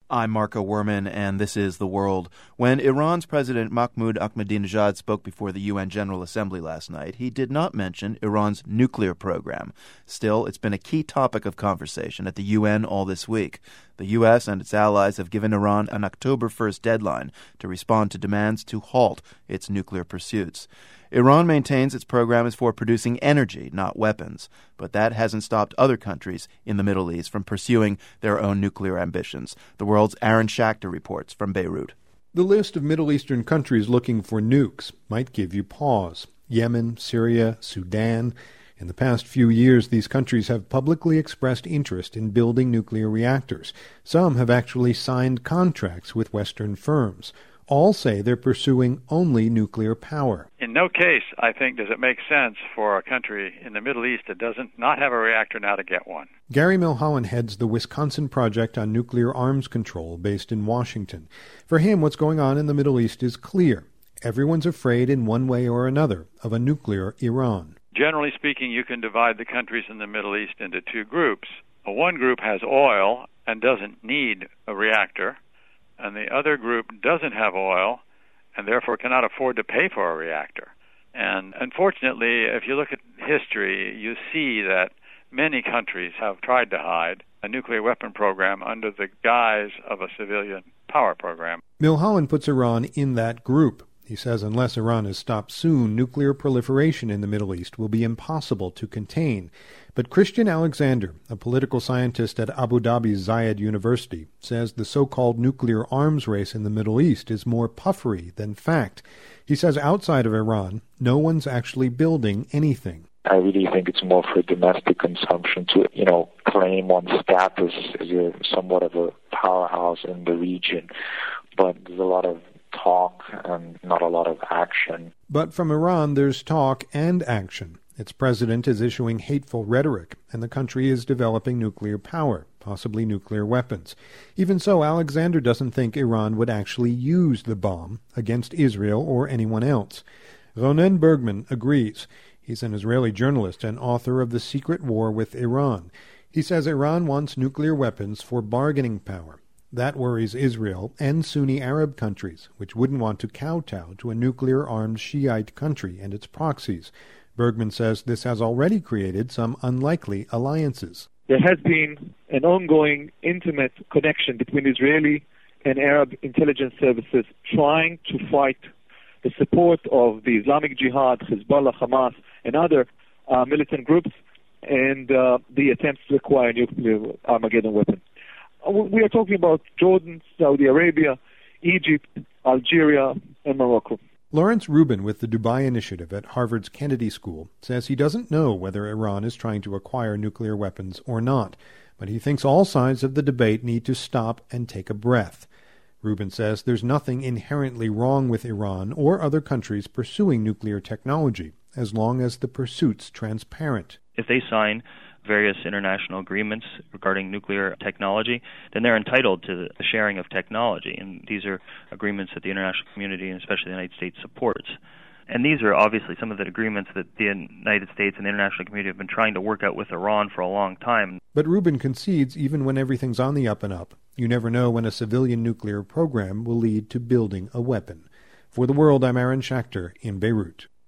I'm Marco Werman, and this is The World. When Iran's President Mahmoud Ahmadinejad spoke before the UN General Assembly last night, he did not mention Iran's nuclear program. Still, it's been a key topic of conversation at the UN all this week. The U.S. and its allies have given Iran an October 1st deadline to respond to demands to halt its nuclear pursuits. Iran maintains its program is for producing energy, not weapons, but that hasn't stopped other countries in the Middle East from pursuing their own nuclear ambitions. The World's Aaron Schachter reports from Beirut. The list of Middle Eastern countries looking for nukes might give you pause. Yemen, Syria, Sudan. In the past few years, these countries have publicly expressed interest in building nuclear reactors. Some have actually signed contracts with Western firms. All say they're pursuing only nuclear power. In no case, I think, does it make sense for a country in the Middle East that doesn't not have a reactor now to get one. Gary Milholland heads the Wisconsin Project on Nuclear Arms Control based in Washington. For him, what's going on in the Middle East is clear. Everyone's afraid in one way or another of a nuclear Iran. Generally speaking, you can divide the countries in the Middle East into two groups. One group has oil and doesn't need a reactor, and the other group doesn't have oil and therefore cannot afford to pay for a reactor. And unfortunately, if you look at history, you see that many countries have tried to hide a nuclear weapon program under the guise of a civilian power program. Milholland puts Iran in that group. He says unless Iran is stopped soon, nuclear proliferation in the Middle East will be impossible to contain. But Christian Alexander, a political scientist at Abu Dhabi's Zayed University, says the so-called nuclear arms race in the Middle East is more puffery than fact. He says outside of Iran, no one's actually building anything. I really think it's more for domestic consumption to, claim one's status as somewhat of a powerhouse in the region. But there's a lot of talk and not a lot of action. But from Iran, there's talk and action. Its president is issuing hateful rhetoric, and the country is developing nuclear power, possibly nuclear weapons. Even so, Alexander doesn't think Iran would actually use the bomb against Israel or anyone else. Ronen Bergman agrees. He's an Israeli journalist and author of The Secret War with Iran. He says Iran wants nuclear weapons for bargaining power. That worries Israel and Sunni Arab countries, which wouldn't want to kowtow to a nuclear-armed Shiite country and its proxies. Bergman says this has already created some unlikely alliances. There has been an ongoing intimate connection between Israeli and Arab intelligence services trying to fight the support of the Islamic Jihad, Hezbollah, Hamas, and other militant groups, and the attempts to acquire nuclear Armageddon weapons. We are talking about Jordan, Saudi Arabia, Egypt, Algeria, and Morocco. Lawrence Rubin with the Dubai Initiative at Harvard's Kennedy School says he doesn't know whether Iran is trying to acquire nuclear weapons or not, but he thinks all sides of the debate need to stop and take a breath. Rubin says there's nothing inherently wrong with Iran or other countries pursuing nuclear technology, as long as the pursuit's transparent. If they sign various international agreements regarding nuclear technology, then they're entitled to the sharing of technology. And these are agreements that the international community, and especially the United States, supports. And these are obviously some of the agreements that the United States and the international community have been trying to work out with Iran for a long time. But Rubin concedes even when everything's on the up and up, you never know when a civilian nuclear program will lead to building a weapon. For The World, I'm Aaron Schachter in Beirut.